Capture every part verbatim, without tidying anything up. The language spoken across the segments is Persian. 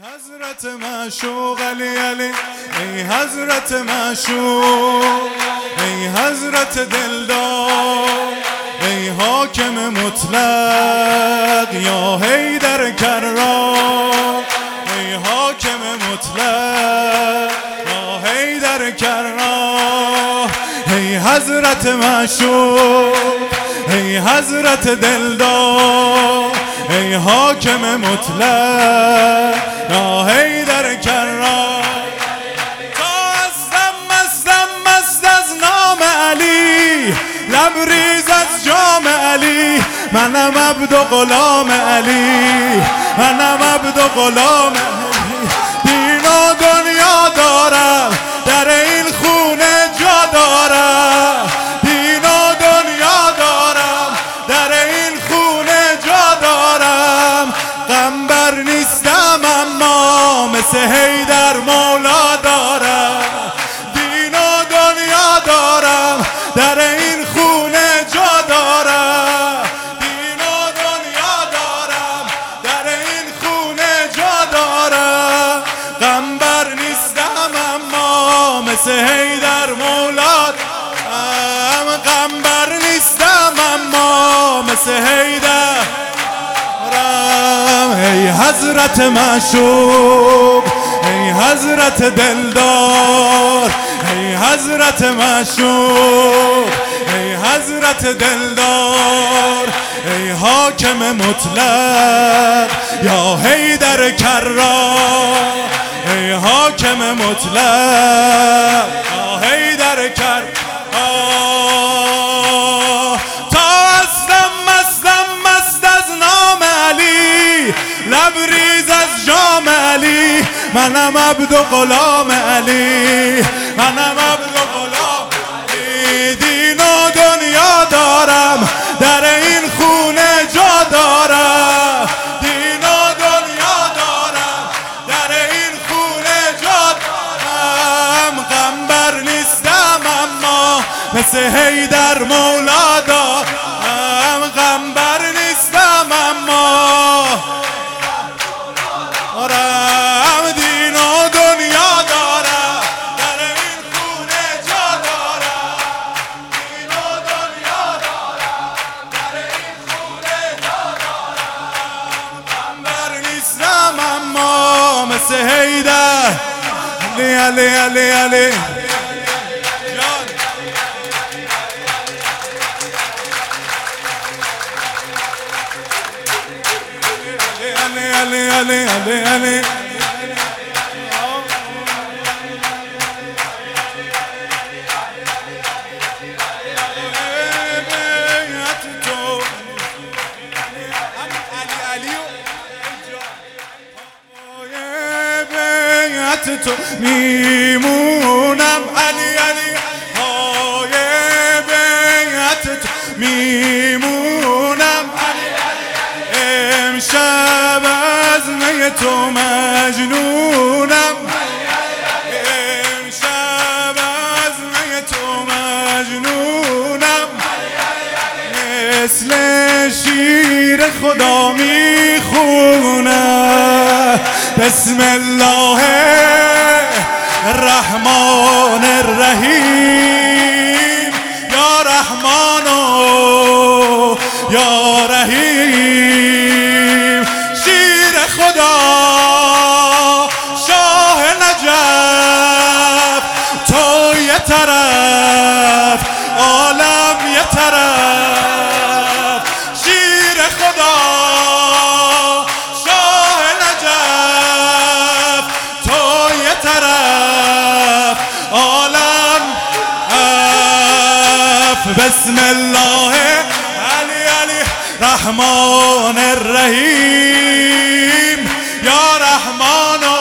حضرت معشوق علی علی، ای حضرت معشوق، ای حضرت دلدار، ای حاکم مطلق یا حیدر کرار، ای حاکم مطلق یا حیدر کرار، ای حضرت معشوق، ای حضرت دلدار، ای حاکم مطلق یا حیدر کرار. تا هستم مستم مست از نام علی، لبریز از جام علی، منم عبد و غلام علی، منم عبد و غلام علی. دین و دنیا دارم، در این خونه جا دارم، دین و دنیا دارم، در این خونه جا دارم. غمبر نیستم اما مثل حیدر مولا دارم، دین و دنیا دارم، در این خونه جا دارم، دین و دنیا دارم، در این خونه جا دارم. غمبر نیستم اما مثل حیدر مولا دارم، غمبر نیستم اما مثل حیدر. ای حضرت معشوق، ای حضرت دلدار، ای حضرت معشوق، ای حضرت دلدار، ای حاکم مطلق یا حیدر کرار، ای حاکم مطلق یا حیدر کرار. لبریز از جام علی، منم عبد و غلام علی، منم عبد و غلام علی. دین و دنیا دارم، در این خونه جا دارم، دین و دنیا دارم، در این خونه جا دارم. غمبر نیستم اما مثل حیدر مولا دارم، غمبر نیستم اما دارم، دین و دنیا دارم، در این خونه جا دارم، دین و دنیا دارم، در این خونه جا دارم. غمبر نیستم اما مثل حیدر علی علی علی علی. علی علی علی علی تو میمونم علی علی، های بیعت تو میمونم علی علی. امشب از می تو مجنونم، امشب از می تو مجنونم. مثل شیر خدا میخونم بسم الله الرحمن الرحیم، یا رحمان و یا رحیم. شیر خدا شاه نجف، تو یه طرف عالم یه طرف. شیر خدا شاه نجف، تو یه طرف عالم اف. بسم الله علی علی رحمان الرحیم، یا رحمان و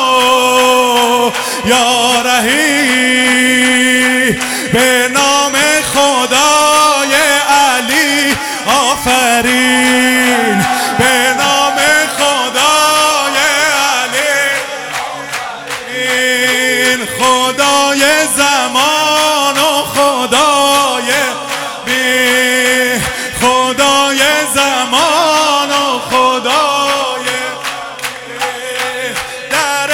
یا رحیم. به نام خدای علی آفرین، به نام خدای علی آفرین. خدای زمان و خدای بی، خدای زمان و خدای بی. در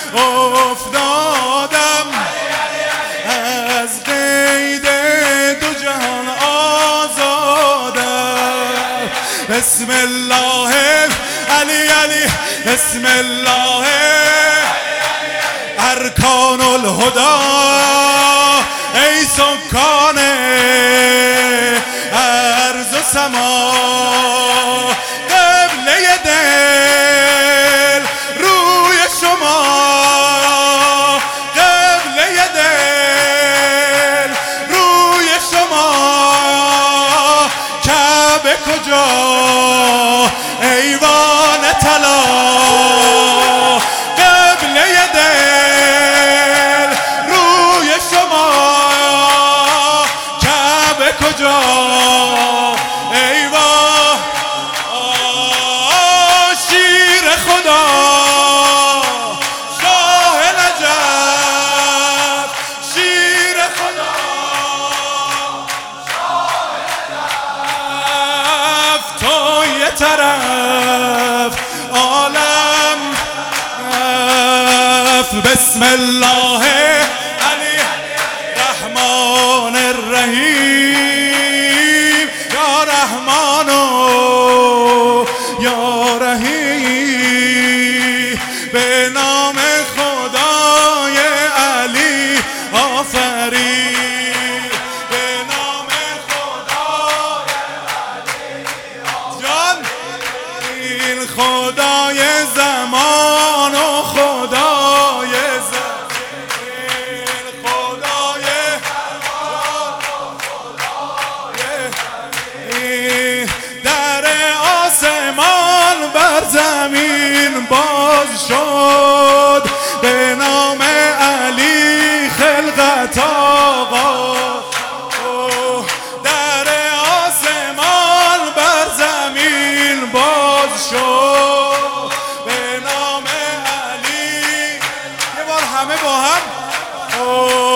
افتادم از قید دو جهان آزادم بسم الله علی علی بسم الله ارکان الهدا ای سکان ارض و سما قبله دل روی شما قبله دل روی شما کعبه کجا ایوان طلا قبله دل روی شما کعبه کجا ایوان شیر خدا شاه نجف شیر خدا شاه نجف تو یه طرف عالم بسم الله علی رحمان الرحیم یا رحمان یا رحیم به نام خدای علی آفرین به نام خدای علی جان این خدای زمان و خدای زمین خدای در آسمان بر زمین باز شد به نام علی خلقت آغا در آسمان بر زمین باز شد به نام علی یه بار همه با هم